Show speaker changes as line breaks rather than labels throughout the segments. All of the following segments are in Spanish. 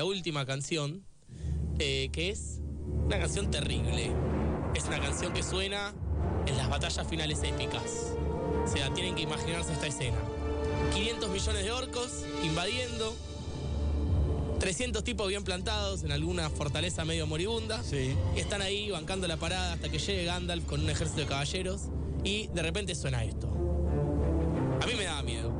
la última canción, que es una canción terrible. Es una canción que suena en las batallas finales épicas. O sea, tienen que imaginarse esta escena. 500 millones de orcos invadiendo, 300 tipos bien plantados en alguna fortaleza medio moribunda.
Sí.
Y están ahí bancando la parada hasta que llegue Gandalf con un ejército de caballeros. Y de repente suena esto. A mí me daba miedo.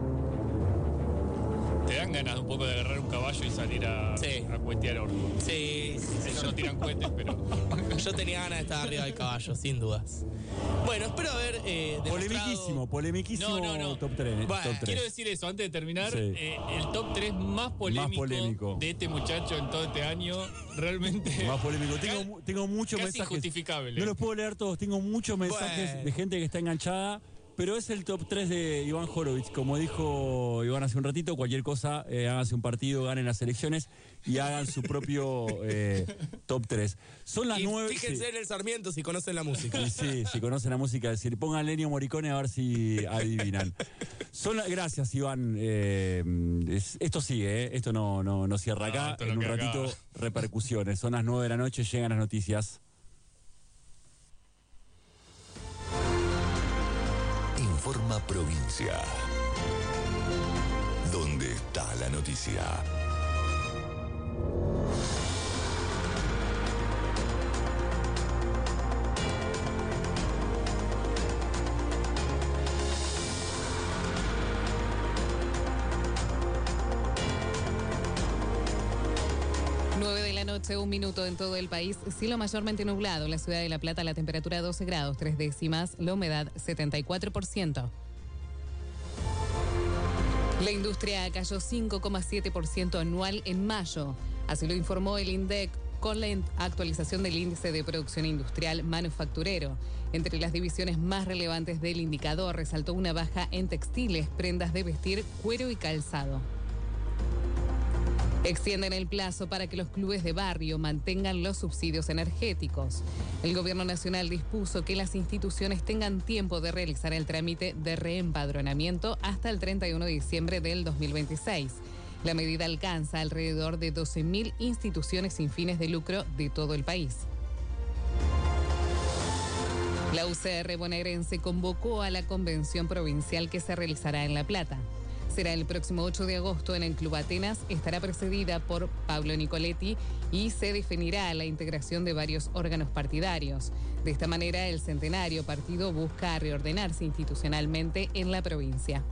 Te dan ganas un poco de agarrar un caballo y salir a cuetear orcos.
Sí.
Ellos no tiran cohetes, pero...
Yo tenía ganas de estar arriba del caballo, sin dudas. Bueno, espero haber
Polemiquísimo
No.
top 3.
Bueno,
top 3.
Quiero decir eso, antes de terminar,
Sí.
El top 3 más polémico de este muchacho en todo este año, realmente...
Más polémico. Tengo muchos
casi
mensajes.
injustificable.
No los puedo leer todos. Tengo muchos mensajes de gente que está enganchada. Pero es el top 3 de Iván Horowitz. Como dijo Iván hace un ratito, cualquier cosa, háganse un partido, ganen las elecciones y hagan su propio top 3. Son las 9.
Fíjense en el Sarmiento si conocen la música.
Sí, si conocen la música, decir, pongan Ennio Morricone a ver si adivinan. Gracias, Iván. Esto sigue, esto no cierra acá. En un ratito, repercusiones. Son las 9 de la noche, llegan las noticias.
Informa Provincia. ¿Dónde está la noticia?
Noche, 1 minuto en todo el país. Cielo mayormente nublado. En la ciudad de La Plata, la temperatura 12 grados 3 décimas. La humedad 74%. La industria cayó 5,7% anual en mayo. Así lo informó el INDEC con la actualización del índice de producción industrial manufacturero. Entre las divisiones más relevantes del indicador, resaltó una baja en textiles, prendas de vestir, cuero y calzado. Extienden el plazo para que los clubes de barrio mantengan los subsidios energéticos. El Gobierno Nacional dispuso que las instituciones tengan tiempo de realizar el trámite de reempadronamiento hasta el 31 de diciembre del 2026. La medida alcanza alrededor de 12.000 instituciones sin fines de lucro de todo el país. La UCR bonaerense convocó a la convención provincial que se realizará en La Plata. Será el próximo 8 de agosto en el Club Atenas, estará precedida por Pablo Nicoletti y se definirá la integración de varios órganos partidarios. De esta manera, el centenario partido busca reordenarse institucionalmente en la provincia.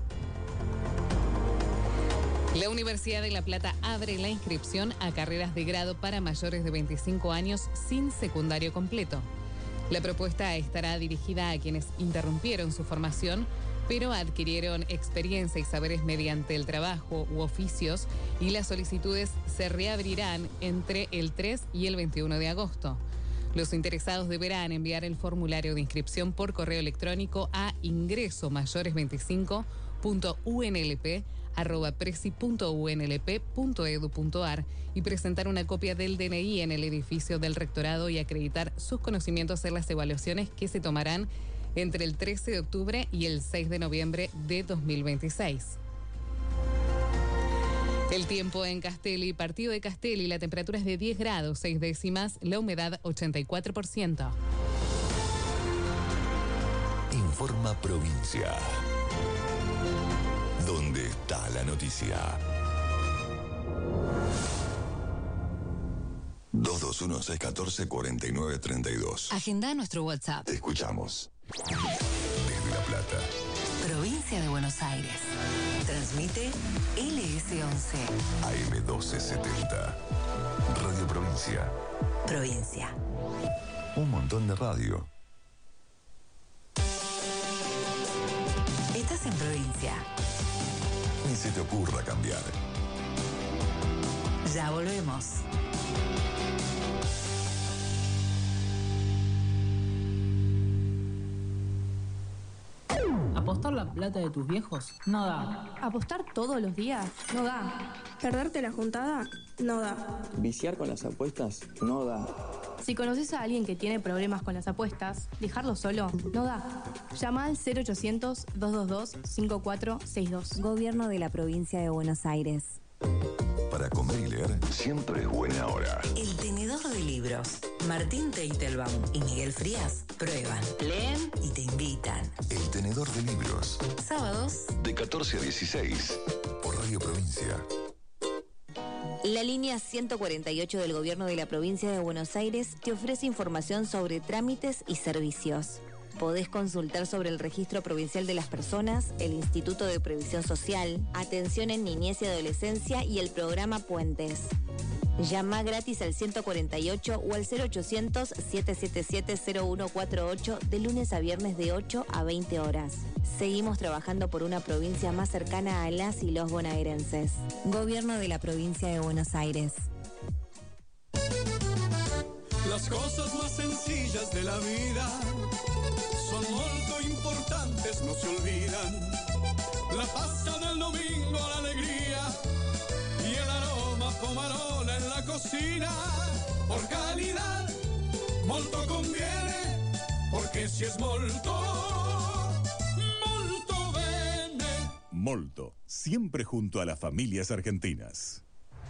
La Universidad de La Plata abre la inscripción a carreras de grado para mayores de 25 años sin secundario completo. La propuesta estará dirigida a quienes interrumpieron su formación, pero adquirieron experiencia y saberes mediante el trabajo u oficios, y las solicitudes se reabrirán entre el 3 y el 21 de agosto. Los interesados deberán enviar el formulario de inscripción por correo electrónico a ingresomayores25.unlp@presi.unlp.edu.ar y presentar una copia del DNI en el edificio del rectorado y acreditar sus conocimientos en las evaluaciones que se tomarán entre el 13 de octubre y el 6 de noviembre de 2026. El tiempo en Castelli, partido de Castelli, la temperatura es de 10 grados 6 décimas, la humedad 84%.
Informa Provincia. ¿Dónde está la noticia? 221-614-4932.
Agenda nuestro WhatsApp.
Te escuchamos. Desde La Plata.
Provincia de Buenos Aires. Transmite LS11.
AM1270. Radio Provincia.
Provincia.
Un montón de radio.
Estás en Provincia.
Ni se te ocurra cambiar.
Ya volvemos.
¿Apostar la plata de tus viejos? No da.
¿Apostar todos los días? No da. ¿Perderte la juntada? No da.
¿Viciar con las apuestas? No da.
Si conoces a alguien que tiene problemas con las apuestas, dejarlo solo no da. Llama al 0800-222-5462.
Gobierno de la Provincia de Buenos Aires.
Para comer y leer, siempre es buena hora.
El tenedor de libros. Martín Teitelbaum y Miguel Frías prueban, leen y te invitan.
El tenedor de libros.
Sábados
De 14 a 16. Por Radio Provincia.
La línea 148 del Gobierno de la Provincia de Buenos Aires te ofrece información sobre trámites y servicios. Podés consultar sobre el Registro Provincial de las Personas, el Instituto de Previsión Social, Atención en Niñez y Adolescencia y el programa Puentes. Llama gratis al 148 o al 0800-777-0148 de lunes a viernes de 8 a 20 horas. Seguimos trabajando por una provincia más cercana a las y los bonaerenses. Gobierno de la Provincia de Buenos Aires.
Las cosas más sencillas de la vida son muy importantes, no se olvidan. La pasta del domingo, la alegría y el aroma pomarola en la cocina. Por calidad, molto conviene, porque si es molto, molto bene.
Molto, siempre junto a las familias argentinas.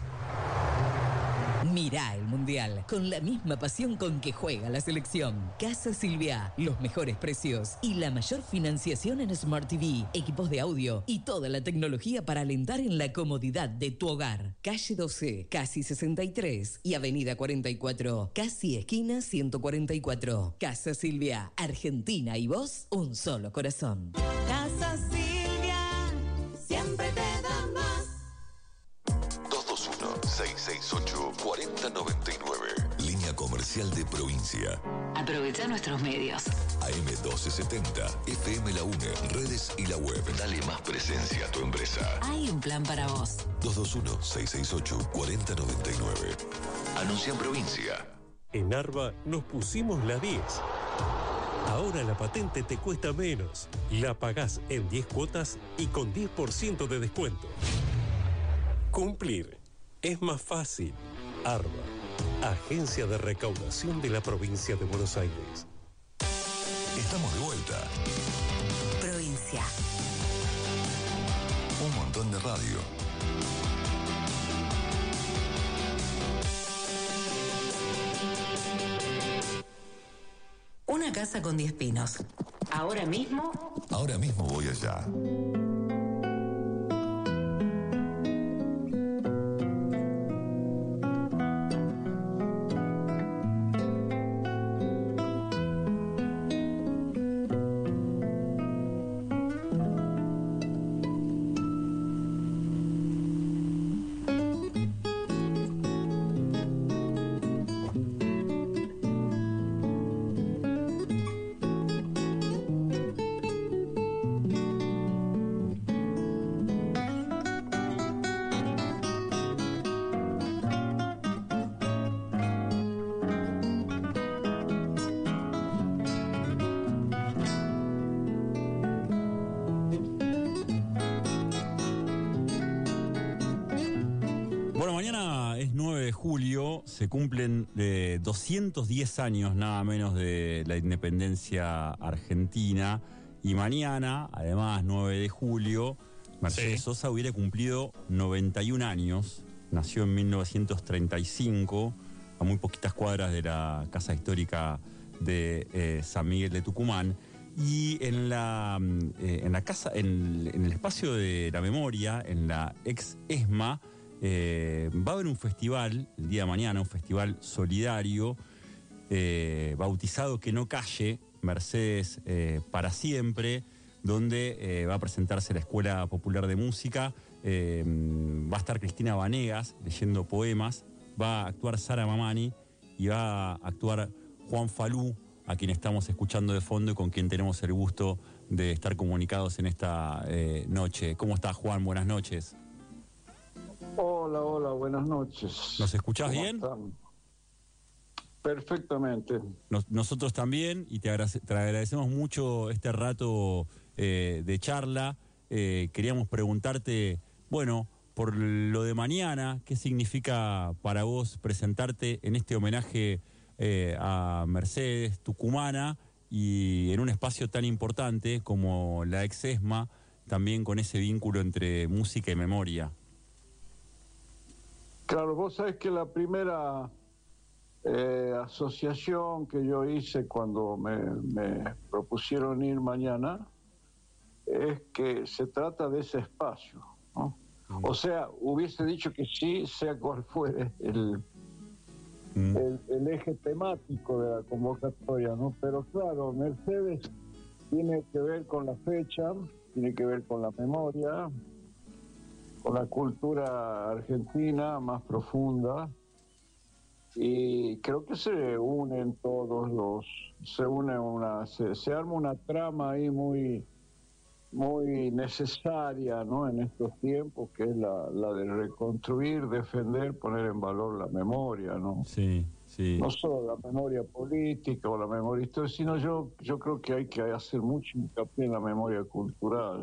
Mirá el Mundial con la misma pasión con que juega la selección. Casa Silvia, los mejores precios y la mayor financiación en Smart TV, equipos de audio y toda la tecnología para alentar en la comodidad de tu hogar. Calle 12, Casi 63 y Avenida 44, Casi esquina 144. Casa Silvia, Argentina y vos, un solo corazón.
Casa Silvia, siempre te da más.
221-668-4099. Línea comercial de Provincia.
aprovecha nuestros medios.
AM 1270, FM La UNE, redes y la web. Dale más presencia a tu empresa.
Hay un plan para vos.
221-668-4099. Anuncia en Provincia.
En Arba nos pusimos la 10. Ahora la patente te cuesta menos. La pagás en 10 cuotas y con 10% de descuento. Cumplir es más fácil. Arba, Agencia de Recaudación de la Provincia de Buenos Aires.
Estamos de vuelta.
Provincia.
Un montón de radio.
Una casa con 10 pinos. Ahora mismo.
Ahora mismo voy allá. Se cumplen 210 años nada menos de la independencia argentina y mañana, además 9 de julio, Mercedes Sosa hubiera cumplido 91 años, nació en 1935, a muy poquitas cuadras de la casa histórica de San Miguel de Tucumán. Y en la casa, en el espacio de la memoria, en la ex ESMA, va a haber un festival el día de mañana, un festival solidario bautizado Que no calle, Mercedes para siempre, donde va a presentarse la Escuela Popular de Música, va a estar Cristina Vanegas leyendo poemas, va a actuar Sara Mamani y va a actuar Juan Falú, a quien estamos escuchando de fondo y con quien tenemos el gusto de estar comunicados en esta noche. ¿Cómo estás, Juan? Buenas noches.
Hola, buenas noches.
¿Nos escuchás bien?
Están? Perfectamente.
Nosotros también, y te agradecemos mucho este rato de charla. Queríamos preguntarte, bueno, por lo de mañana, ¿qué significa para vos presentarte en este homenaje a Mercedes tucumana y en un espacio tan importante como la ex ESMA, también con ese vínculo entre música y memoria?
Claro, vos sabés que la primera asociación que yo hice cuando me propusieron ir mañana es que se trata de ese espacio, ¿no? O sea, hubiese dicho que sí, sea cual fuere el eje temático de la convocatoria, ¿no? Pero claro, Mercedes tiene que ver con la fecha, tiene que ver con la memoria, con la cultura argentina más profunda, y creo que se unen todos se arma una trama ahí muy necesaria, ¿no? En estos tiempos, que es la de reconstruir, defender, poner en valor la memoria, ¿no?
Sí.
No solo la memoria política o la memoria histórica, sino yo creo que hay que hacer mucho hincapié en la memoria cultural.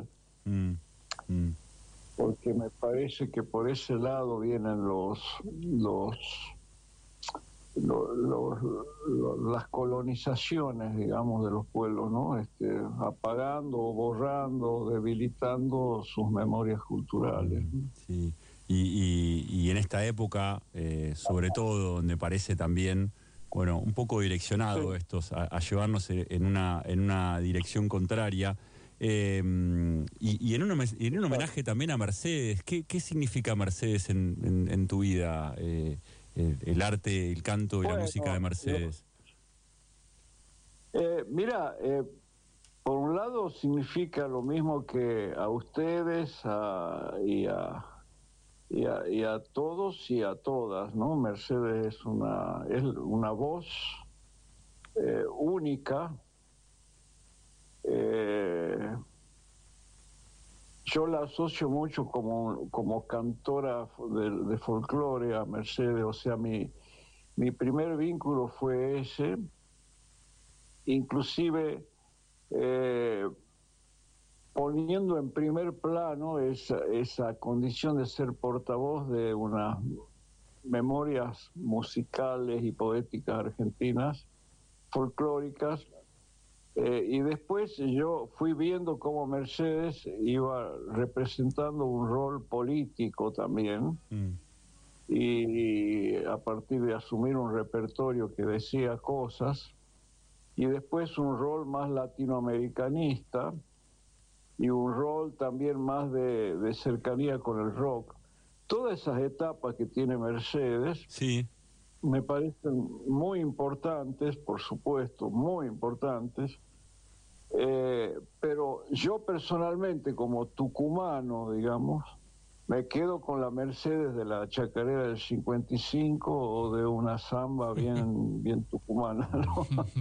Porque me parece que por ese lado vienen las colonizaciones, digamos, de los pueblos, ¿no? Apagando, borrando, debilitando sus memorias culturales.
Sí. Y en esta época, sobre todo, donde parece también, bueno, un poco direccionado estos a llevarnos en una dirección contraria, y en un homenaje también a Mercedes. ¿Qué significa Mercedes en tu vida? El arte, el canto y la música de Mercedes.
Mira, por un lado significa lo mismo que a ustedes y a todos y a todas, ¿no? Mercedes es una voz única. Yo la asocio mucho como cantora de folclore a Mercedes, o sea, mi primer vínculo fue ese, inclusive poniendo en primer plano esa condición de ser portavoz de unas memorias musicales y poéticas argentinas, folclóricas. Y después yo fui viendo cómo Mercedes iba representando un rol político también, y a partir de asumir un repertorio que decía cosas, y después un rol más latinoamericanista, y un rol también más de cercanía con el rock. Todas esas etapas que tiene Mercedes me parecen muy importantes, por supuesto, muy importantes. Pero yo personalmente, como tucumano, digamos, me quedo con la Mercedes de la chacarera del 55 o de una samba bien tucumana, ¿no?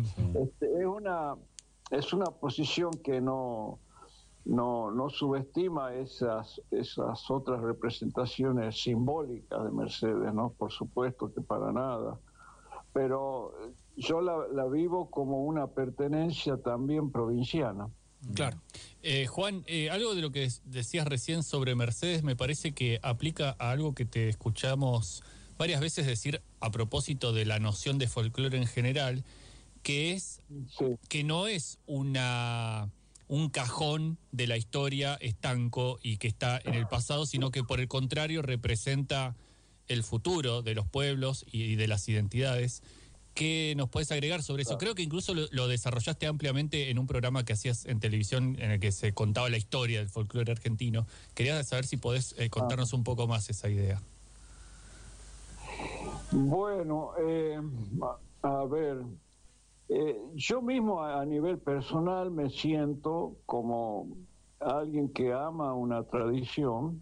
Es una posición que no subestima esas otras representaciones simbólicas de Mercedes, ¿no? Por supuesto que para nada. Pero yo la vivo como una pertenencia también provinciana.
Claro. Juan, algo de lo que decías recién sobre Mercedes me parece que aplica a algo que te escuchamos varias veces decir a propósito de la noción de folclore en general, que es que no es un cajón de la historia estanco y que está en el pasado, sino que por el contrario representa el futuro de los pueblos y de las identidades. ¿Qué nos puedes agregar sobre eso? Creo que incluso lo desarrollaste ampliamente en un programa que hacías en televisión en el que se contaba la historia del folclore argentino. Quería saber si podés contarnos un poco más esa idea.
Bueno, a ver, yo mismo a nivel personal me siento como alguien que ama una tradición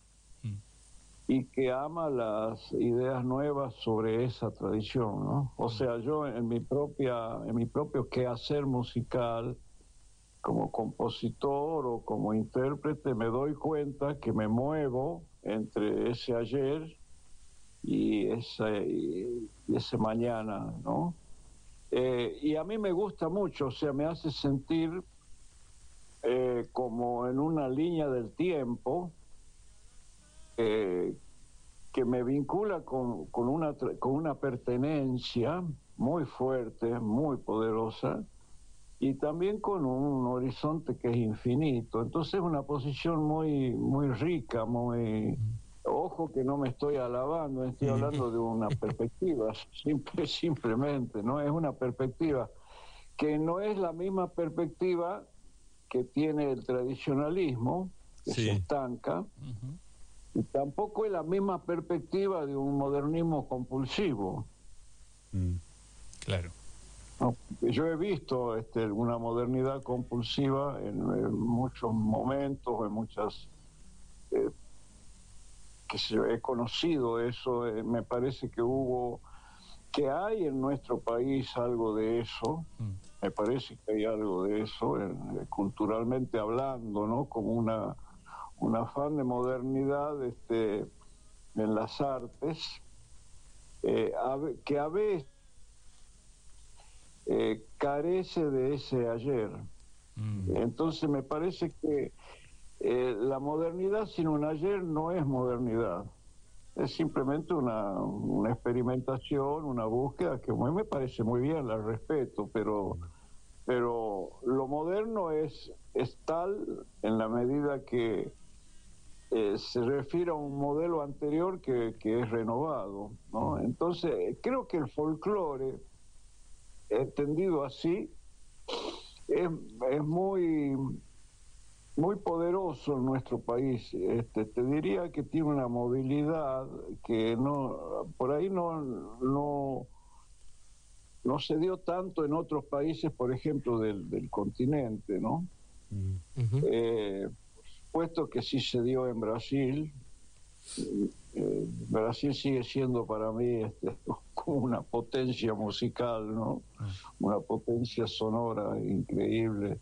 y que ama las ideas nuevas sobre esa tradición, ¿no? O sea, yo en mi propio quehacer musical, como compositor o como intérprete, me doy cuenta que me muevo entre ese ayer y ese mañana, ¿no? Y a mí me gusta mucho, o sea, me hace sentir como en una línea del tiempo, que me vincula con una pertenencia muy fuerte, muy poderosa, y también con un horizonte que es infinito. Entonces es una posición muy rica, ojo ojo que no me estoy alabando, estoy hablando de una perspectiva, simplemente, ¿no? Es una perspectiva que no es la misma perspectiva que tiene el tradicionalismo, que se estanca, y tampoco es la misma perspectiva de un modernismo compulsivo.
Claro.
No, yo he visto una modernidad compulsiva en muchos momentos, en muchas... he conocido eso, me parece que hay en nuestro país algo de eso, me parece que hay algo de eso, culturalmente hablando, ¿no? Como un afán de modernidad en las artes, que a veces carece de ese ayer. Entonces me parece que la modernidad sin un ayer no es modernidad, es simplemente una experimentación, una búsqueda que a mí me parece muy bien, la respeto, pero lo moderno es tal en la medida que se refiere a un modelo anterior que es renovado, ¿no? Entonces creo que el folclore entendido así es muy poderoso en nuestro país. Te diría que tiene una movilidad que por ahí no se dio tanto en otros países, por ejemplo, del continente, ¿no? Puesto que sí se dio en Brasil. Brasil sigue siendo para mí como una potencia musical, ¿no? Una potencia sonora increíble.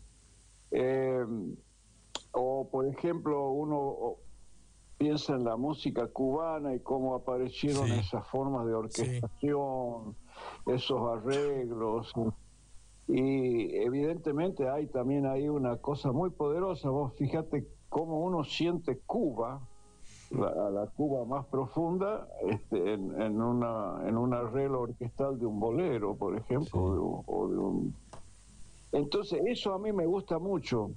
O por ejemplo, uno piensa en la música cubana y cómo aparecieron esas formas de orquestación, esos arreglos, y evidentemente también hay una cosa muy poderosa. Vos fíjate cómo uno siente Cuba, la Cuba más profunda, en un arreglo orquestal de un bolero, por ejemplo, o de un... Entonces eso a mí me gusta mucho.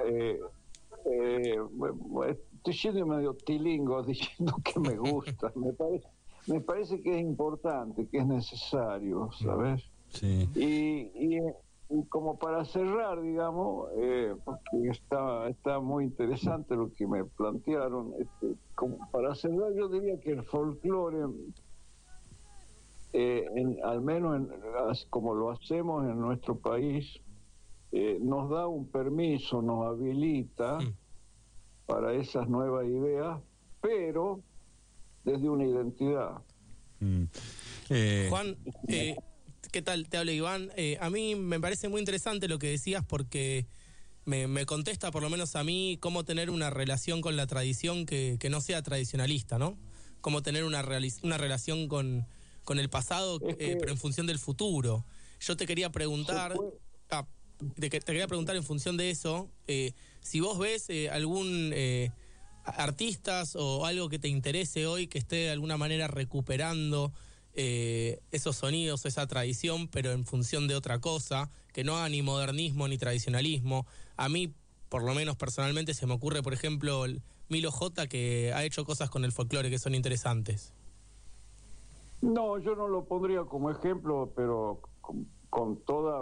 Estoy siendo medio tilingo diciendo que me gusta. Me parece que es importante, que es necesario, ¿sabes?
Sí.
Y como para cerrar, digamos, porque está muy interesante lo que me plantearon, como para cerrar yo diría que el folclore, al menos como lo hacemos en nuestro país, nos da un permiso, nos habilita para esas nuevas ideas, pero desde una identidad.
Juan, ¿qué tal? Te habla Iván. A mí me parece muy interesante lo que decías porque me contesta, por lo menos a mí, cómo tener una relación con la tradición que no sea tradicionalista, ¿no? Cómo tener una relación con el pasado, pero en función del futuro. Yo te quería preguntar... te quería preguntar en función de eso, si vos ves algún artistas o algo que te interese hoy que esté de alguna manera recuperando esos sonidos, esa tradición, pero en función de otra cosa, que no haga ni modernismo ni tradicionalismo. A mí, por lo menos personalmente, se me ocurre, por ejemplo, el Milo J, que ha hecho cosas con el folclore que son interesantes.
No, yo no lo pondría como ejemplo, pero con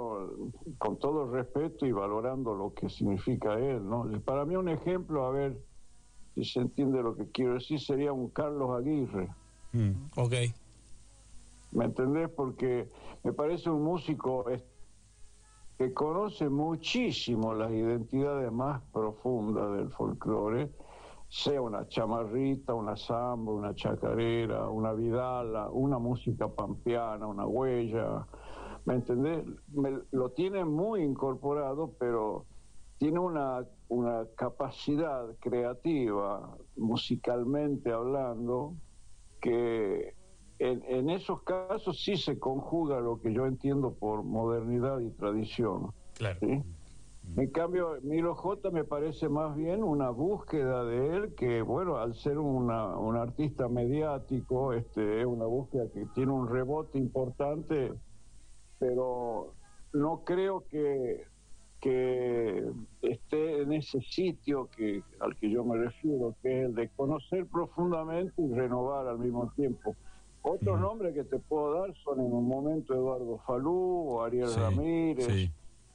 todo respeto y valorando lo que significa él, ¿no? Para mí un ejemplo, a ver si se entiende lo que quiero decir, sería un Carlos Aguirre.
Ok.
¿Me entendés? Porque me parece un músico que conoce muchísimo las identidades más profundas del folclore, sea una chamarrita, una samba, una chacarera, una vidala, una música pampeana, una huella... ¿Me entendés? Lo tiene muy incorporado, pero tiene una capacidad creativa, musicalmente hablando, que en esos casos sí se conjuga lo que yo entiendo por modernidad y tradición.
Claro.
¿Sí? En cambio, Milo J me parece más bien una búsqueda de él que, bueno, al ser un artista mediático, es una búsqueda que tiene un rebote importante, pero no creo que que esté en ese sitio al que yo me refiero, que es el de conocer profundamente y renovar al mismo tiempo. Otros nombres que te puedo dar son en un momento Eduardo Falú o Ariel Ramírez,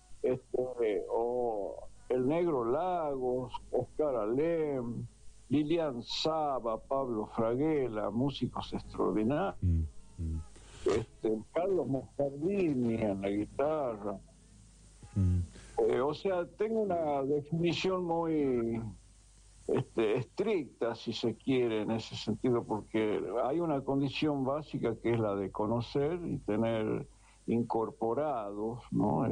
o el Negro Lagos, Oscar Alem, Lilian Saba, Pablo Fraguela, músicos extraordinarios, Carlos Moscardini en la guitarra. O sea, tengo una definición muy estricta, si se quiere, en ese sentido, porque hay una condición básica que es la de conocer y tener incorporados, ¿no?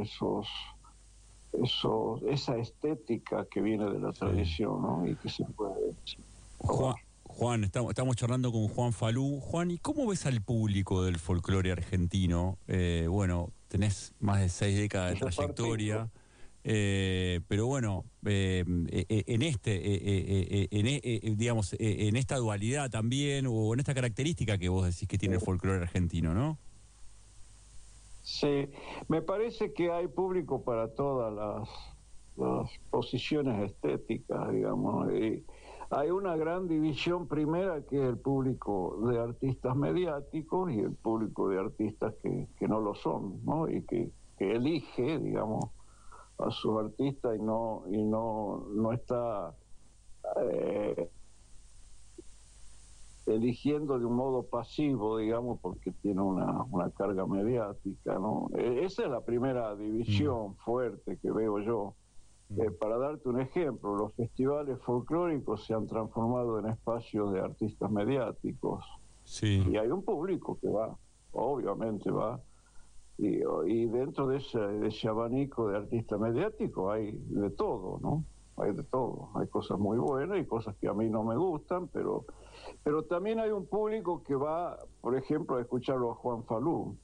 Esa estética que viene de la tradición, ¿no? Y que se puede...
Juan, estamos charlando con Juan Falú. Juan, ¿y cómo ves al público del folclore argentino? Bueno, tenés más de 6 décadas de trayectoria, pero bueno, en esta dualidad también, o en esta característica que vos decís que tiene el folclore argentino, ¿no?
Sí, me parece que hay público para todas las posiciones estéticas, digamos, y hay una gran división primera, que es el público de artistas mediáticos y el público de artistas que no lo son, ¿no? Y que elige, digamos, a sus artistas y no está eligiendo de un modo pasivo, digamos, porque tiene una carga mediática, ¿no? Esa es la primera división fuerte que veo yo. Para darte un ejemplo, los festivales folclóricos se han transformado en espacios de artistas mediáticos.
Sí.
Y hay un público que va, obviamente va, y dentro de ese abanico de artistas mediáticos hay de todo, ¿no? Hay de todo. Hay cosas muy buenas y cosas que a mí no me gustan, pero también hay un público que va, por ejemplo, a escucharlo a Juan Falú.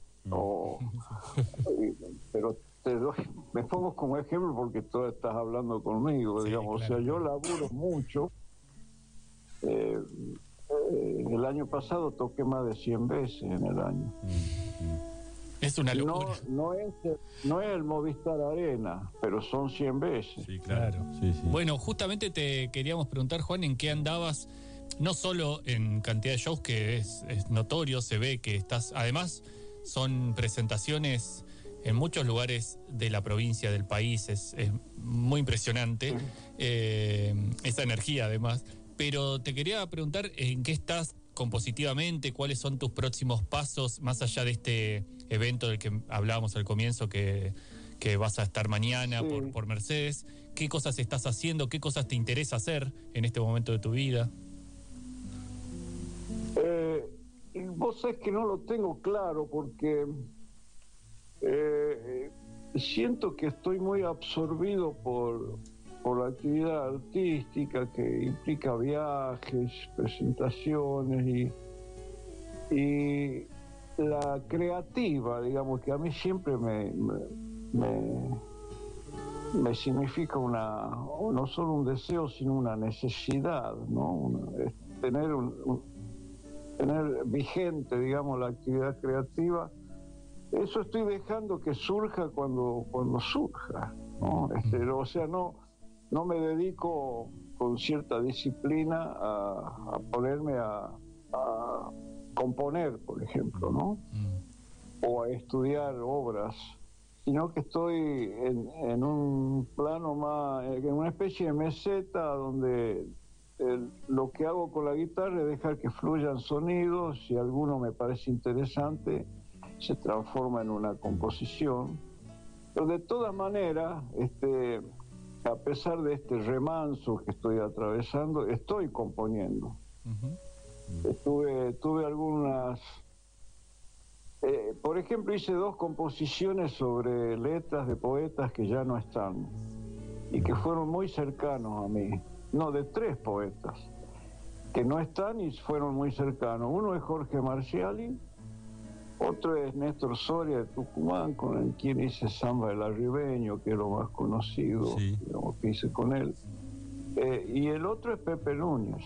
Pero me pongo como ejemplo porque tú estás hablando conmigo, digamos. Claro. O sea, yo laburo mucho. El año pasado toqué más de 100 veces en el año.
Es una locura.
No es el Movistar Arena, pero son 100 veces.
Sí, claro. Sí. Bueno, justamente te queríamos preguntar, Juan, ¿en qué andabas? No solo en cantidad de shows, que es notorio, se ve que estás... Además, son presentaciones en muchos lugares de la provincia, del país, es muy impresionante, esa energía además. Pero te quería preguntar en qué estás compositivamente, cuáles son tus próximos pasos, más allá de este evento del que hablábamos al comienzo, que vas a estar mañana por Mercedes. ¿Qué cosas estás haciendo? ¿Qué cosas te interesa hacer en este momento de tu vida?
Vos sabés que no lo tengo claro porque siento que estoy muy absorbido por la actividad artística que implica viajes, presentaciones y la creativa, digamos, que a mí siempre me significa no solo un deseo, sino una necesidad, ¿no? Tener vigente, digamos, la actividad creativa. Eso estoy dejando que surja cuando surja, ¿no? O sea, no me dedico con cierta disciplina a ponerme a componer, por ejemplo, ¿no? O a estudiar obras, sino que estoy en un plano más, en una especie de meseta donde lo que hago con la guitarra es dejar que fluyan sonidos, si alguno me parece interesante, se transforma en una composición. Pero de todas maneras, a pesar de este remanso que estoy atravesando, estoy componiendo. Tuve algunas... por ejemplo, hice 2 composiciones sobre letras de poetas que ya no están y que fueron muy cercanos a mí. No, de 3 poetas que no están y fueron muy cercanos. Uno es Jorge Marciali, otro es Néstor Soria de Tucumán, con quien hice Samba del Arribeño, que es lo más conocido, digamos, que hice con él. Y el otro es Pepe Núñez.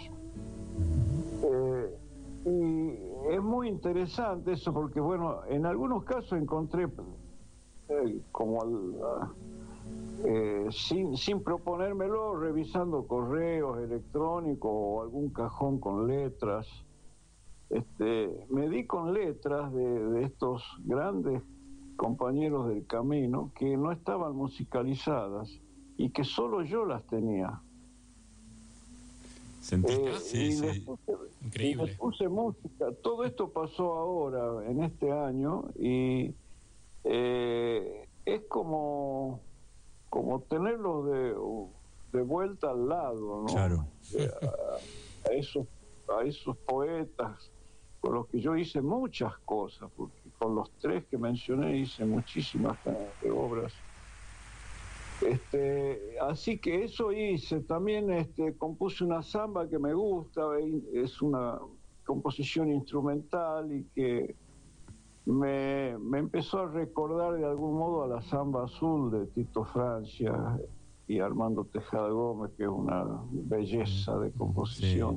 Y es muy interesante eso porque, bueno, en algunos casos encontré sin proponérmelo, revisando correos electrónicos o algún cajón con letras. Me di con letras de estos grandes compañeros del camino que no estaban musicalizadas y que solo yo las tenía.
Increíble.
Les puse música. Todo esto pasó ahora, en este año, y es como tenerlos de vuelta al lado, ¿no?
Claro.
A esos poetas con los que yo hice muchas cosas, porque con los tres que mencioné hice muchísimas obras. Así que eso hice. También compuse una samba que me gusta, es una composición instrumental y que me empezó a recordar de algún modo a la samba azul de Tito Francia y Armando Tejada Gómez, que es una belleza de composición.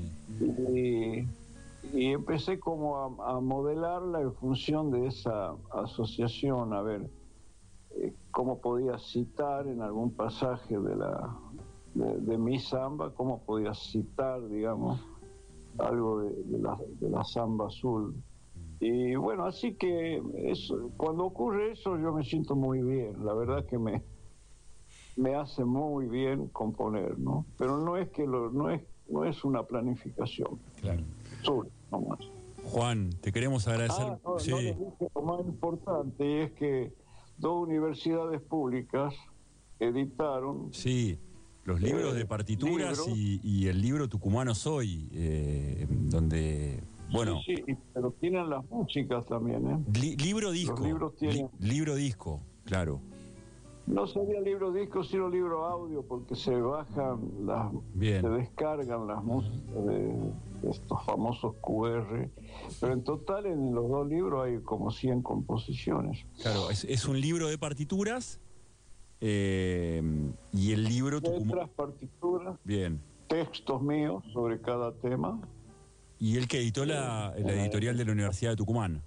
Y empecé como a modelarla en función de esa asociación, a ver cómo podía citar en algún pasaje de mi samba, cómo podía citar, digamos, algo de la samba azul. Y bueno, así que cuando ocurre eso yo me siento muy bien. La verdad que me hace muy bien componer, ¿no? Pero no es que no es una planificación.
Claro.
Nomás.
Juan, te queremos agradecer.
No dije lo más importante, es que 2 universidades públicas editaron
los libros de partituras y el libro Tucumano Soy, donde, bueno...
Sí, pero tienen las músicas también, ¿eh?
Libro disco.
Los libros tienen...
Libro disco, claro.
No sería libro disco, sino libro audio, porque se bajan se descargan las músicas de estos famosos QR, pero en total en los 2 libros hay como 100 composiciones.
Claro, es un libro de partituras y el libro...
Letras, partituras, textos míos sobre cada tema.
Y el que editó la editorial de la Universidad de Tucumán.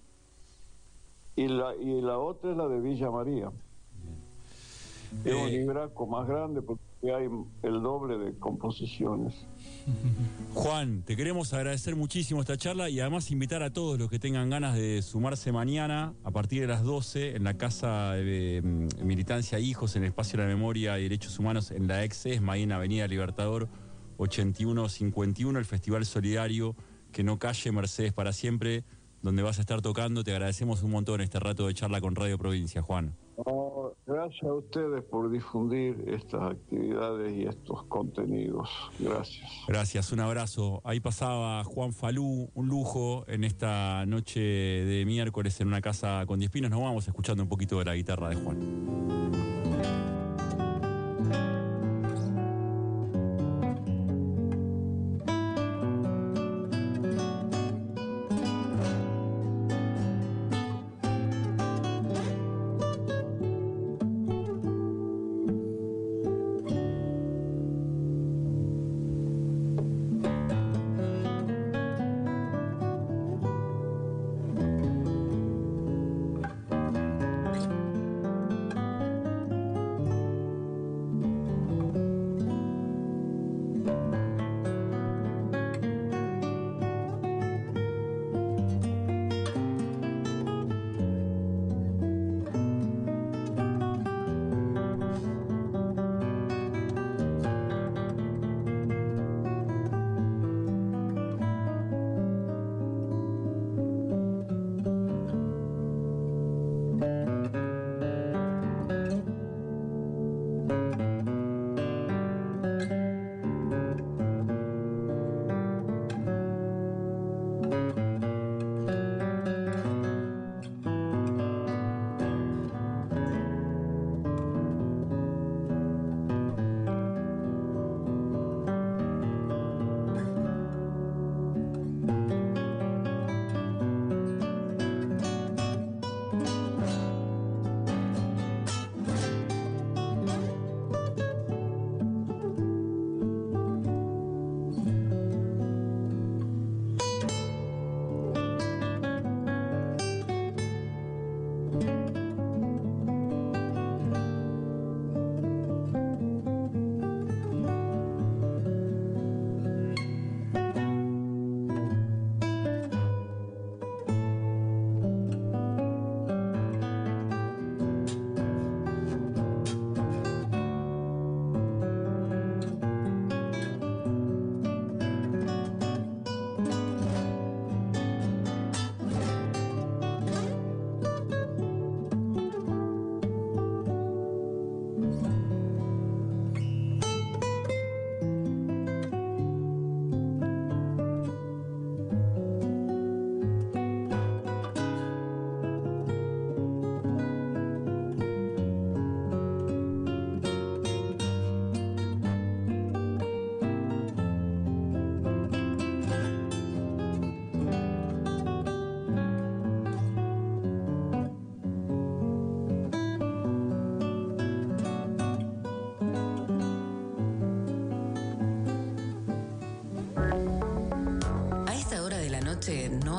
Y la otra es la de Villa María. Es un libraco más grande porque hay el doble de composiciones.
Juan, te queremos agradecer muchísimo esta charla y además invitar a todos los que tengan ganas de sumarse mañana a partir de las 12 en la Casa de Militancia Hijos, en el Espacio de la Memoria y Derechos Humanos en la ex ESMA, ahí en Avenida Libertador 8151, el Festival Solidario Que No Calle, Mercedes para Siempre, donde vas a estar tocando. Te agradecemos un montón este rato de charla con Radio Provincia, Juan.
Gracias a ustedes por difundir estas actividades y estos contenidos. Gracias.
Gracias, un abrazo. Ahí pasaba Juan Falú, un lujo en esta noche de miércoles en una casa con 10 pinos. Nos vamos escuchando un poquito de la guitarra de Juan.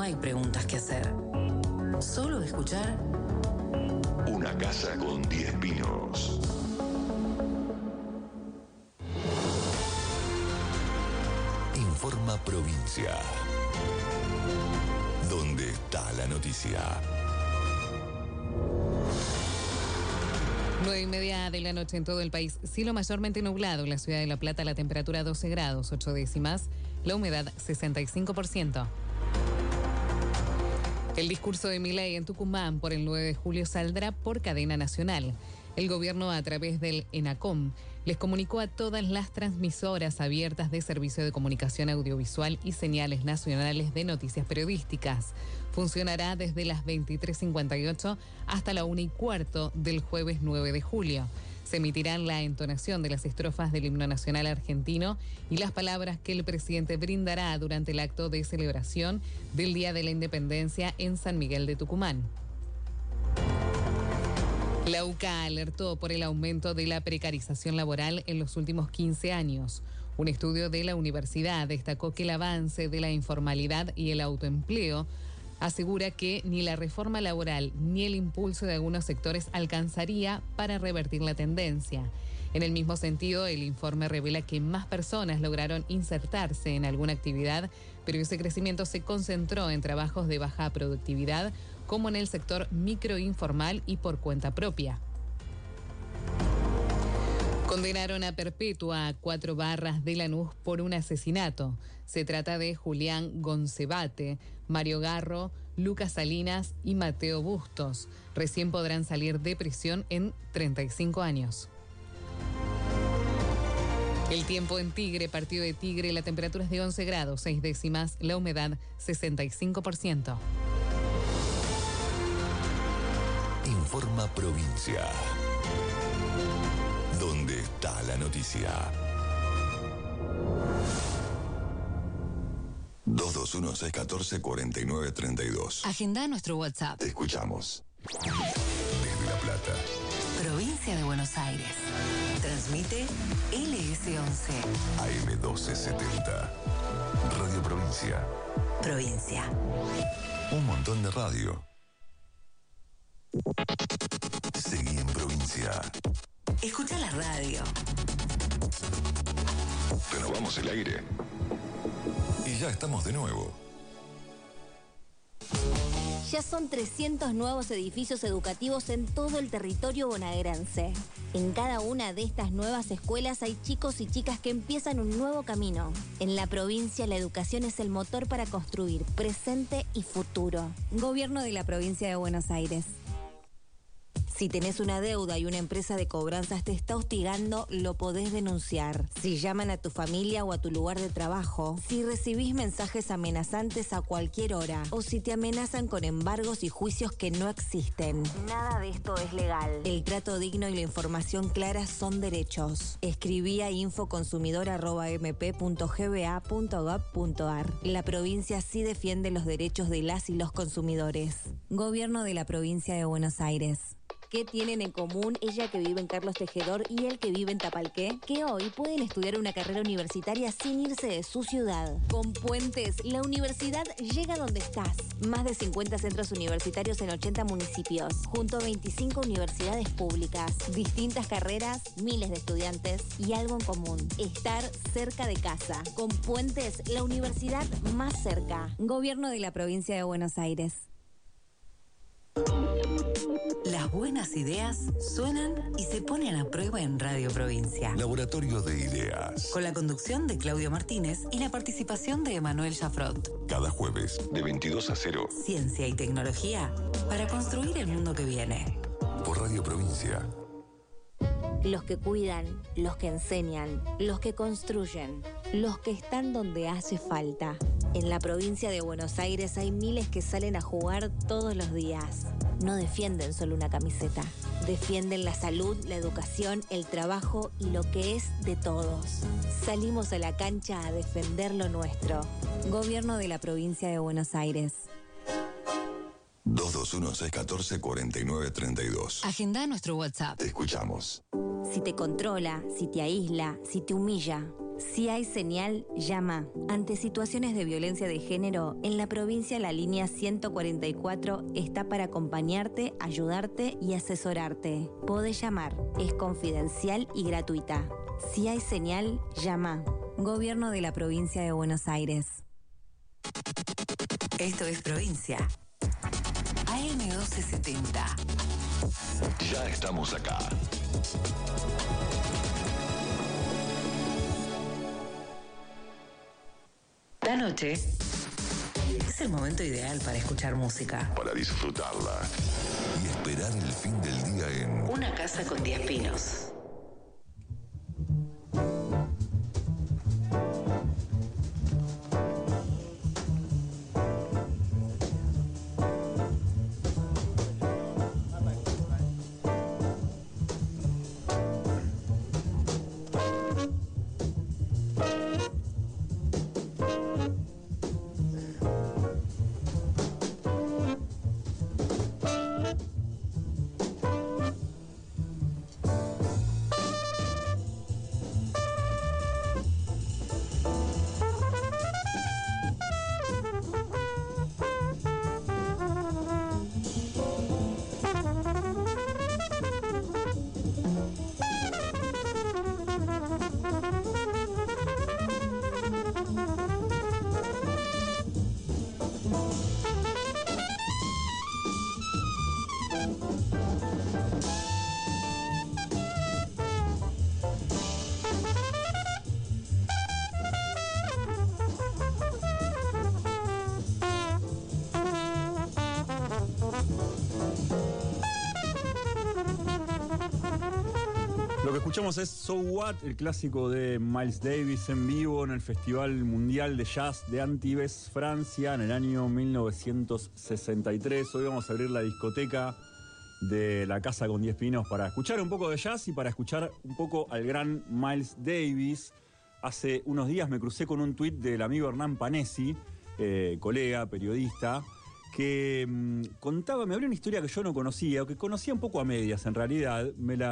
hay preguntas que hacer. Solo escuchar.
Una casa con 10 pinos. Informa Provincia. ¿Dónde está la noticia?
9:30 de la noche en todo el país. Cielo mayormente nublado. En la ciudad de La Plata la temperatura 12 grados, 8 décimas. La humedad 65%. El discurso de Milei en Tucumán por el 9 de julio saldrá por cadena nacional. El gobierno, a través del ENACOM, les comunicó a todas las transmisoras abiertas de servicio de comunicación audiovisual y señales nacionales de noticias periodísticas. Funcionará desde las 23:58 hasta la 1:15 del jueves 9 de julio. Se emitirán la entonación de las estrofas del himno nacional argentino y las palabras que el presidente brindará durante el acto de celebración del Día de la Independencia en San Miguel de Tucumán. La UCA alertó por el aumento de la precarización laboral en los últimos 15 años. Un estudio de la universidad destacó que el avance de la informalidad y el autoempleo asegura que ni la reforma laboral ni el impulso de algunos sectores alcanzaría para revertir la tendencia. En el mismo sentido, el informe revela que más personas lograron insertarse en alguna actividad, pero ese crecimiento se concentró en trabajos de baja productividad, como en el sector microinformal y por cuenta propia. Condenaron a perpetua a 4 barras de Lanús por un asesinato. Se trata de Julián Goncebate, Mario Garro, Lucas Salinas y Mateo Bustos. Recién podrán salir de prisión en 35 años. El tiempo en Tigre, partido de Tigre, la temperatura es de 11 grados, 6 décimas, la humedad 65%.
Informa Provincia. ¿Dónde está la noticia? 221-614-4932.
Agenda nuestro WhatsApp.
Te escuchamos. Desde La Plata.
Provincia de Buenos Aires. Transmite LS11.
AM1270. Radio Provincia.
Provincia.
Un montón de radio. Seguí en Provincia.
Escucha la radio.
Renovamos el aire. Y ya estamos de nuevo.
Ya son 300 nuevos edificios educativos en todo el territorio bonaerense. En cada una de estas nuevas escuelas hay chicos y chicas que empiezan un nuevo camino. En la provincia, la educación es el motor para construir presente y futuro. Gobierno de la Provincia de Buenos Aires. Si tenés una deuda y una empresa de cobranzas te está hostigando, lo podés denunciar. Si llaman a tu familia o a tu lugar de trabajo, si recibís mensajes amenazantes a cualquier hora, o si te amenazan con embargos y juicios que no existen. Nada de esto es legal. El trato digno y la información clara son derechos. Escribí a infoconsumidor@mp.gba.gov.ar. La provincia sí defiende los derechos de las y los consumidores. Gobierno de la Provincia de Buenos Aires. ¿Qué tienen en común ella que vive en Carlos Tejedor y él que vive en Tapalqué? Que hoy pueden estudiar una carrera universitaria sin irse de su ciudad. Con Puentes, la universidad llega donde estás. Más de 50 centros universitarios en 80 municipios, junto a 25 universidades públicas. Distintas carreras, miles de estudiantes y algo en común: estar cerca de casa. Con Puentes, la universidad más cerca. Gobierno de la Provincia de Buenos Aires.
Las buenas ideas suenan y se ponen a prueba en Radio Provincia.
Laboratorio de Ideas.
Con la conducción de Claudio Martínez y la participación de Emanuel Jafrot.
Cada jueves, de 22 a 0.
Ciencia y tecnología para construir el mundo que viene.
Por Radio Provincia.
Los que cuidan, los que enseñan, los que construyen, los que están donde hace falta. En la provincia de Buenos Aires hay miles que salen a jugar todos los días. No defienden solo una camiseta. Defienden la salud, la educación, el trabajo y lo que es de todos. Salimos a la cancha a defender lo nuestro. Gobierno de la Provincia de Buenos Aires.
221-614-4932.
Agenda nuestro WhatsApp.
Te escuchamos.
Si te controla, si te aísla, si te humilla, Si hay señal, llama. Ante situaciones de violencia de género, en la provincia la línea 144 está para acompañarte, ayudarte y asesorarte. Podés llamar, es confidencial y gratuita. Si hay señal, llama. Gobierno de la provincia de Buenos Aires.
Esto es Provincia. AM1270.
Ya estamos acá.
La noche es el momento ideal para escuchar música.
Para disfrutarla y esperar el fin del día en
Una casa con 10 pinos.
Lo que escuchamos es So What, el clásico de Miles Davis en vivo en el Festival Mundial de Jazz de Antibes, Francia, en el año 1963. Hoy vamos a abrir la discoteca de la Casa con 10 Pinos para escuchar un poco de jazz y para escuchar un poco al gran Miles Davis. Hace unos días me crucé con un tuit del amigo Hernán Panesi, colega, periodista, que me abrió una historia que yo no conocía, o que conocía un poco a medias en realidad.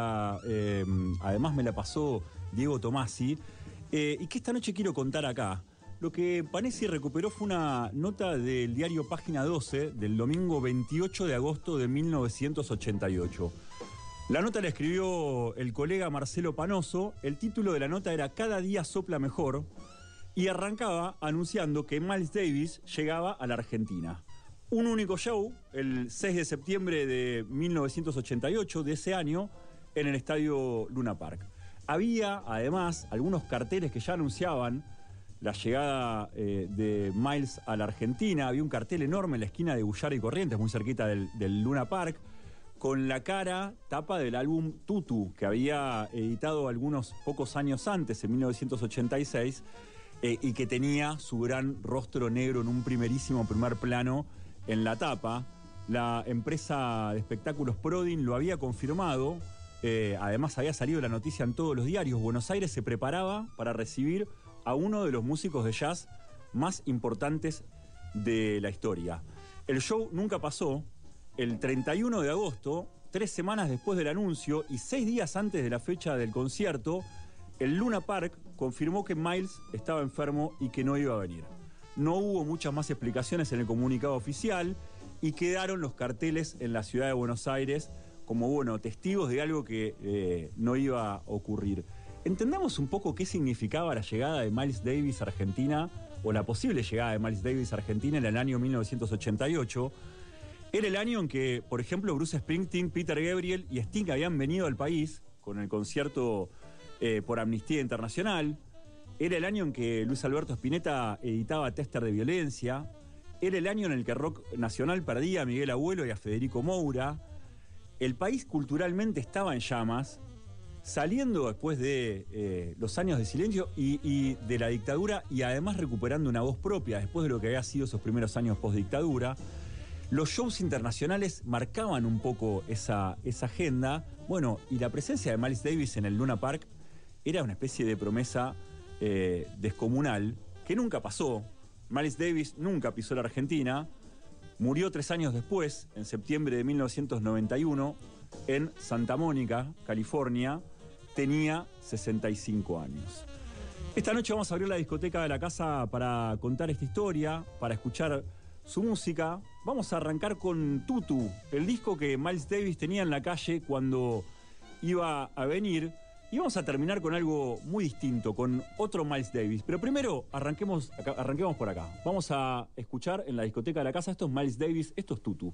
Además me la pasó Diego Tomasi, y que esta noche quiero contar acá. Lo que Panesi recuperó fue una nota del diario Página 12 del domingo 28 de agosto de 1988. La nota la escribió el colega Marcelo Panoso. El título de la nota era Cada día sopla mejor, y arrancaba anunciando que Miles Davis llegaba a la Argentina. Un único show, el 6 de septiembre de 1988, de ese año, en el estadio Luna Park. Había, además, algunos carteles que ya anunciaban la llegada de Miles a la Argentina. Había un cartel enorme en la esquina de Gullar y Corrientes, muy cerquita del Luna Park, con la tapa del álbum Tutu, que había editado algunos pocos años antes, en 1986, y que tenía su gran rostro negro en un primer plano en la tapa. La empresa de espectáculos Prodin lo había confirmado. Además había salido la noticia en todos los diarios. Buenos Aires se preparaba para recibir a uno de los músicos de jazz más importantes de la historia. El show nunca pasó. El 31 de agosto, 3 semanas después del anuncio y 6 días antes de la fecha del concierto, el Luna Park confirmó que Miles estaba enfermo y que no iba a venir. No hubo muchas más explicaciones en el comunicado oficial y quedaron los carteles en la ciudad de Buenos Aires como, testigos de algo que no iba a ocurrir. Entendamos un poco qué significaba la llegada de Miles Davis a Argentina, o la posible llegada de Miles Davis a Argentina en el año 1988. Era el año en que, por ejemplo, Bruce Springsteen, Peter Gabriel y Sting habían venido al país con el concierto por Amnistía Internacional. Era el año en que Luis Alberto Spinetta editaba Tester de Violencia. Era el año en el que Rock Nacional perdía a Miguel Abuelo y a Federico Moura. El país culturalmente estaba en llamas, saliendo después de los años de silencio y de la dictadura, y además recuperando una voz propia después de lo que había sido sus primeros años post-dictadura. Los shows internacionales marcaban un poco esa agenda. Bueno, y la presencia de Miles Davis en el Luna Park era una especie de promesa descomunal, que nunca pasó. Miles Davis nunca pisó la Argentina. Murió 3 años después, en septiembre de 1991, en Santa Mónica, California. Tenía 65 años. Esta noche vamos a abrir la discoteca de la casa para contar esta historia, para escuchar su música. Vamos a arrancar con Tutu, el disco que Miles Davis tenía en la calle cuando iba a venir. Y vamos a terminar con algo muy distinto, con otro Miles Davis. Pero primero arranquemos por acá. Vamos a escuchar en la discoteca de la casa. Esto es Miles Davis, esto es Tutu.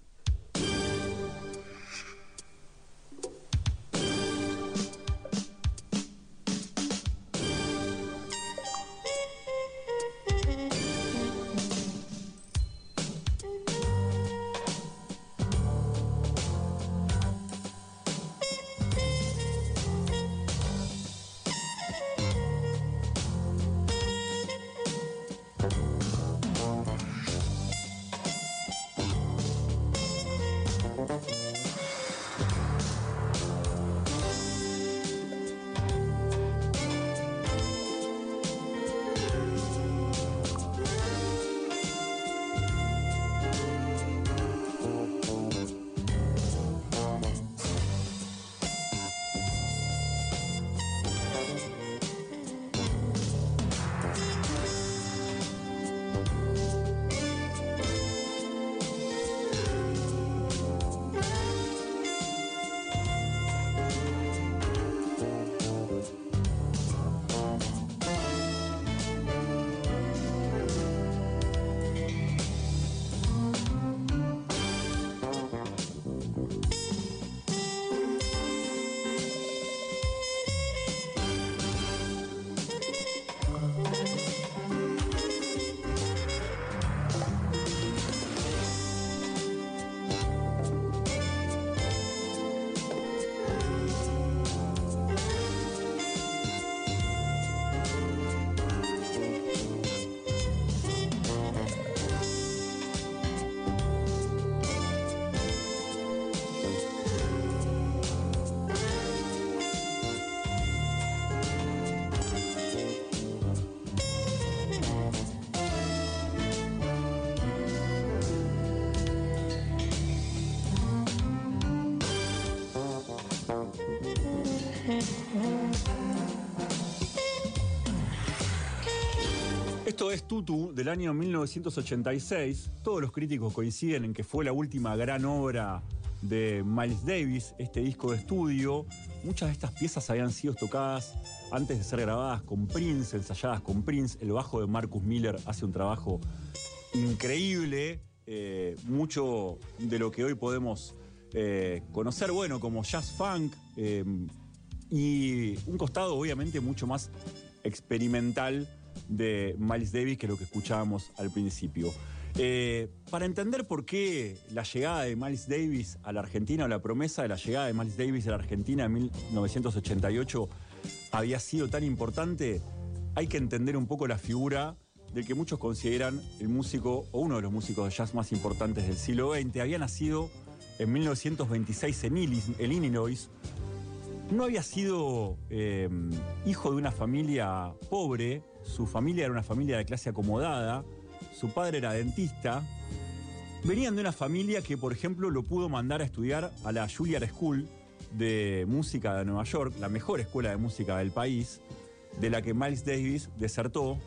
Esto es Tutu del año 1986. Todos los críticos coinciden en que fue la última gran obra de Miles Davis, este disco de estudio. Muchas de estas piezas habían sido tocadas antes de ser grabadas con Prince, ensayadas con Prince. El bajo de Marcus Miller hace un trabajo increíble. Mucho de lo que hoy podemos conocer, bueno, como jazz funk, y un costado obviamente mucho más experimental de Miles Davis que lo que escuchábamos al principio. Para entender por qué la llegada de Miles Davis a la Argentina, o la promesa de la llegada de Miles Davis a la Argentina en 1988 había sido tan importante, hay que entender un poco la figura del que muchos consideran el músico, o uno de los músicos de jazz más importantes del siglo XX. Había nacido en 1926 en Illinois. No había sido hijo de una familia pobre. Su familia era una familia de clase acomodada. Su padre era dentista. Venían de una familia que, por ejemplo, lo pudo mandar a estudiar a la Juilliard School de música de Nueva York, la mejor escuela de música del país, de la que Miles Davis desertó,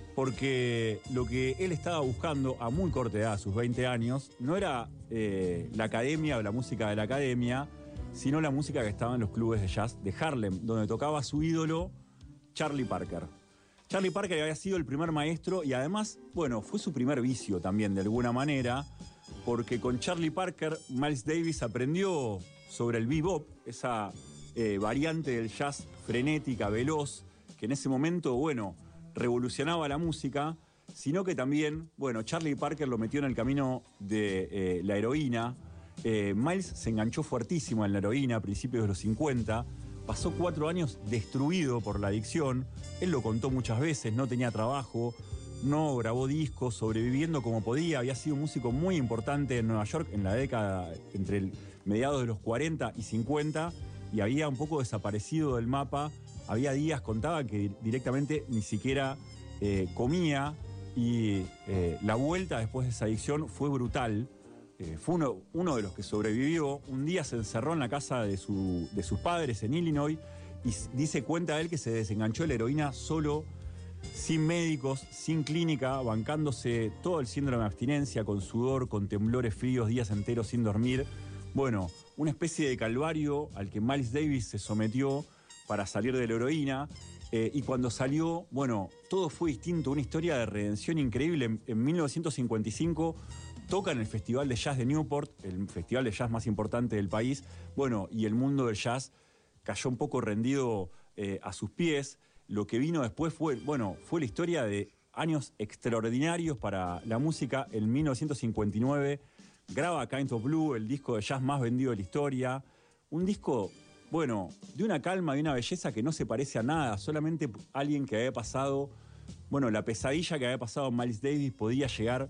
porque lo que él estaba buscando a muy corta edad, a sus 20 años, no era la academia o la música de la academia, sino la música que estaba en los clubes de jazz de Harlem, donde tocaba su ídolo, Charlie Parker. Charlie Parker había sido el primer maestro y además, bueno, fue su primer vicio también de alguna manera, porque con Charlie Parker, Miles Davis aprendió sobre el bebop, esa variante del jazz frenética, veloz, que en ese momento, bueno, revolucionaba la música, sino que también, bueno, Charlie Parker lo metió en el camino de la heroína. Miles se enganchó fuertísimo en la heroína a principios de los 50, pasó 4 años destruido por la adicción. Él lo contó muchas veces, no tenía trabajo, no grabó discos, sobreviviendo como podía. Había sido un músico muy importante en Nueva York en la década entre mediados de los 40 y 50, y había un poco desaparecido del mapa. Había días, contaba, que directamente ni siquiera comía, y la vuelta después de esa adicción fue brutal. Fue uno de los que sobrevivió. Un día se encerró en la casa de sus padres en Illinois y cuenta él que se desenganchó de la heroína solo sin médicos, sin clínica, bancándose todo el síndrome de abstinencia, con sudor, con temblores fríos, días enteros sin dormir. Bueno, una especie de calvario al que Miles Davis se sometió para salir de la heroína. Y cuando salió, bueno, todo fue distinto, una historia de redención increíble. En 1955 toca en el Festival de Jazz de Newport, el festival de jazz más importante del país. Bueno, y el mundo del jazz cayó un poco rendido a sus pies. Lo que vino después fue la historia de años extraordinarios para la música. En 1959 graba Kind of Blue, el disco de jazz más vendido de la historia. Un disco, bueno, de una calma y una belleza que no se parece a nada. Solamente alguien que había pasado, bueno, la pesadilla que había pasado Miles Davis podía llegar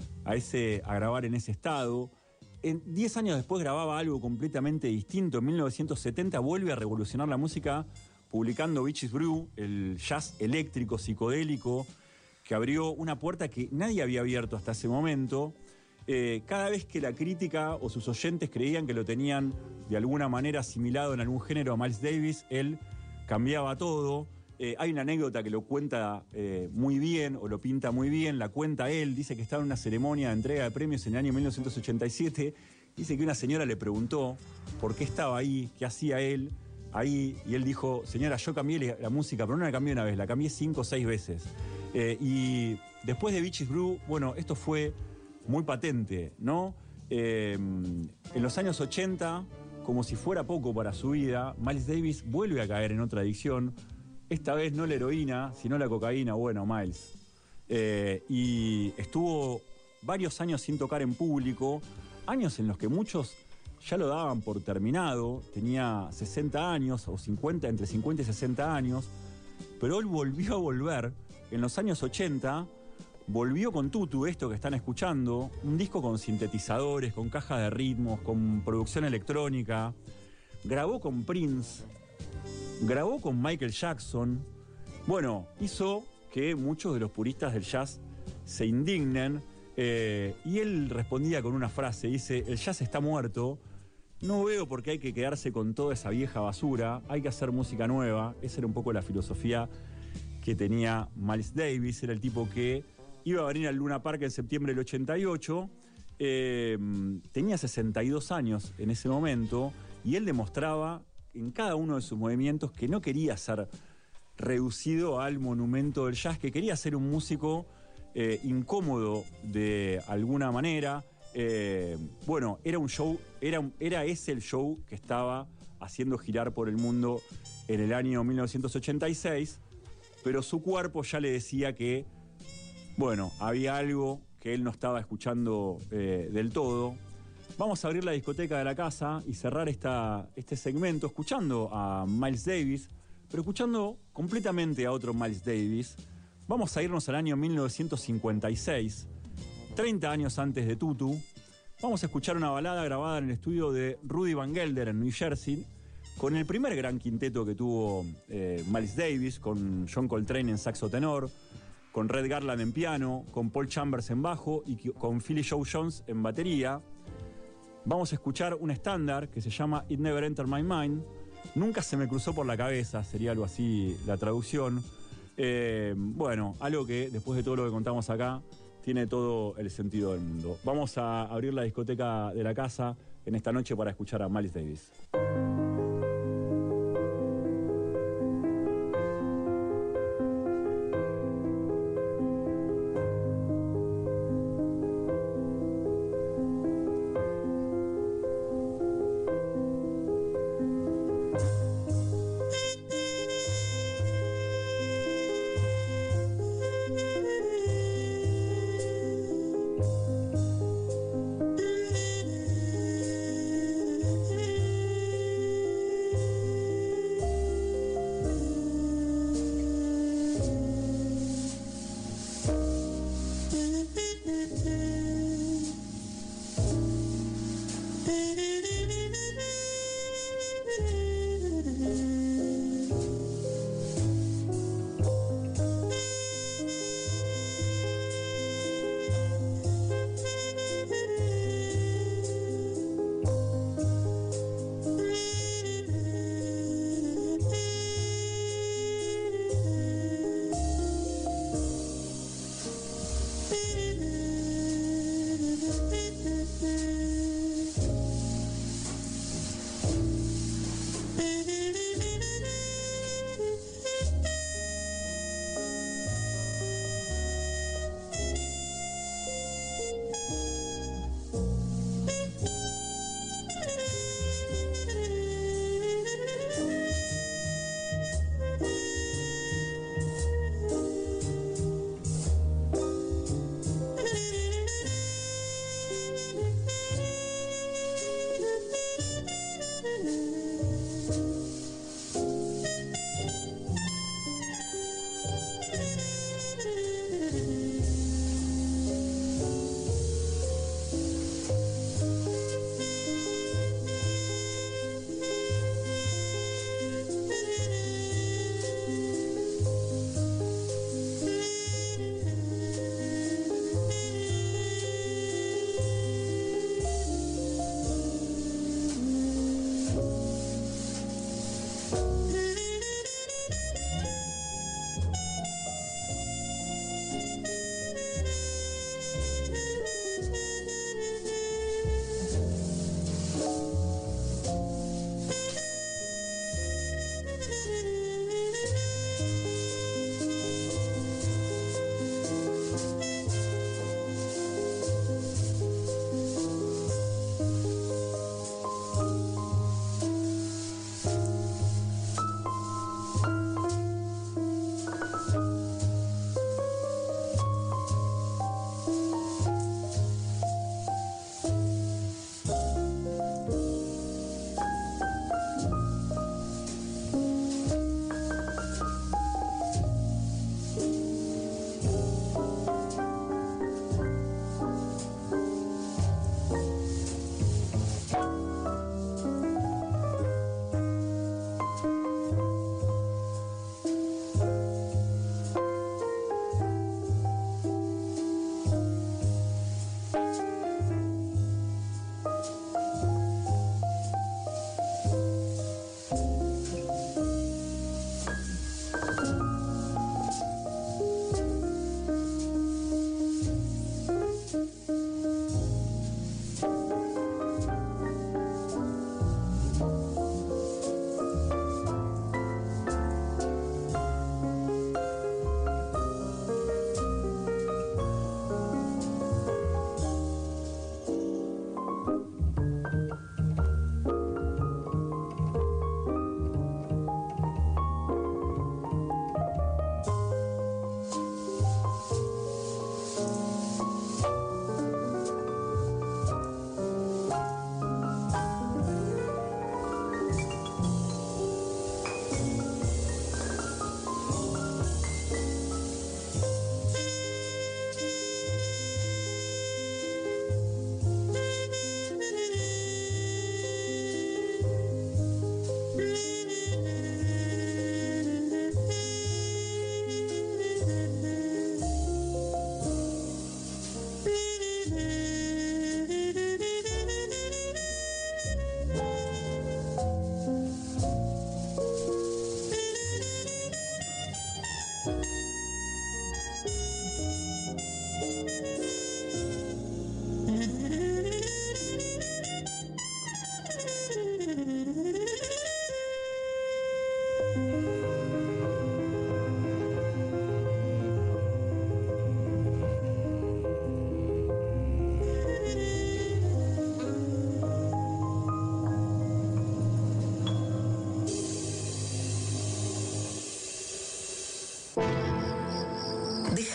a grabar en ese estado. 10 años después grababa algo completamente distinto. En 1970 vuelve a revolucionar la música publicando Bitches Brew, el jazz eléctrico, psicodélico, que abrió una puerta que nadie había abierto hasta ese momento. Cada vez que la crítica o sus oyentes creían que lo tenían de alguna manera asimilado en algún género a Miles Davis, él cambiaba todo. Hay una anécdota que lo cuenta muy bien, o lo pinta muy bien, la cuenta él. Dice que estaba en una ceremonia de entrega de premios en el año 1987. Dice que una señora le preguntó por qué estaba ahí, qué hacía él ahí, y él dijo: señora, yo cambié la música, pero no la cambié una vez, la cambié 5 o 6 veces. Y después de Bitches Brew, bueno, esto fue muy patente, ¿no? En los años 80, como si fuera poco para su vida, Miles Davis vuelve a caer en otra adicción. Esta vez no la heroína, sino la cocaína. Bueno, Miles. Y estuvo varios años sin tocar en público, años en los que muchos ya lo daban por terminado. Tenía 60 años, o 50, entre 50 y 60 años, pero él volvió a volver. En los años 80, volvió con Tutu, esto que están escuchando, un disco con sintetizadores, con cajas de ritmos, con producción electrónica. Grabó con Prince, grabó con Michael Jackson. Bueno, hizo que muchos de los puristas del jazz se indignen. Y él respondía con una frase, dice: el jazz está muerto, no veo por qué hay que quedarse con toda esa vieja basura, hay que hacer música nueva. Esa era un poco la filosofía que tenía Miles Davis. Era el tipo que iba a venir al Luna Park en septiembre del 88, tenía 62 años en ese momento, y él demostraba en cada uno de sus movimientos que no quería ser reducido al monumento del jazz, que quería ser un músico incómodo de alguna manera. Bueno, era un show, era ese el show que estaba haciendo girar por el mundo en el año 1986, pero su cuerpo ya le decía que, bueno, había algo que él no estaba escuchando del todo. Vamos a abrir la discoteca de la casa y cerrar este segmento escuchando a Miles Davis, pero escuchando completamente a otro Miles Davis. Vamos a irnos al año 1956, 30 años antes de Tutu. Vamos a escuchar una balada grabada en el estudio de Rudy Van Gelder en New Jersey, con el primer gran quinteto que tuvo Miles Davis, con John Coltrane en saxo tenor, con Red Garland en piano, con Paul Chambers en bajo y con Philly Joe Jones en batería. Vamos a escuchar un estándar que se llama It Never Entered My Mind. Nunca se me cruzó por la cabeza, sería algo así la traducción. Bueno, algo que después de todo lo que contamos acá tiene todo el sentido del mundo. Vamos a abrir la discoteca de la casa en esta noche para escuchar a Miles Davis.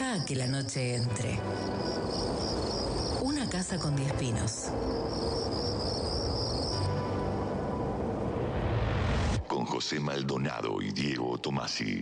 Deja a que la noche entre. Una casa con 10 pinos.
Con José Maldonado y Diego Tomasi.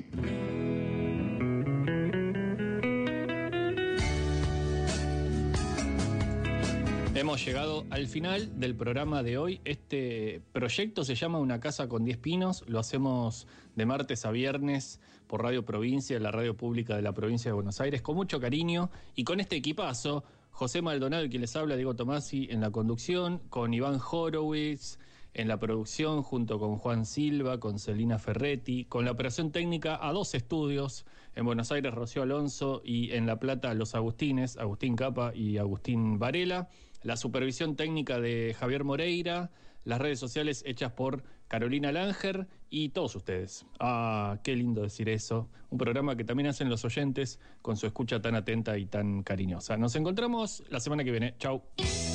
Hemos llegado al final del programa de hoy. Este proyecto se llama Una Casa con 10 Pinos. Lo hacemos de martes a viernes por Radio Provincia, la radio pública de la provincia de Buenos Aires, con mucho cariño y con este equipazo. José Maldonado, y quien les habla, Diego Tomasi, en la conducción, con Iván Horowitz en la producción, junto con Juan Silva, con Celina Ferretti, con la operación técnica a 2 estudios, en Buenos Aires Rocío Alonso y en La Plata Los Agustines, Agustín Capa y Agustín Varela, la supervisión técnica de Javier Moreira, las redes sociales hechas por Carolina Langer y todos ustedes. Ah, qué lindo decir eso. Un programa que también hacen los oyentes con su escucha tan atenta y tan cariñosa. Nos encontramos la semana que viene. Chau.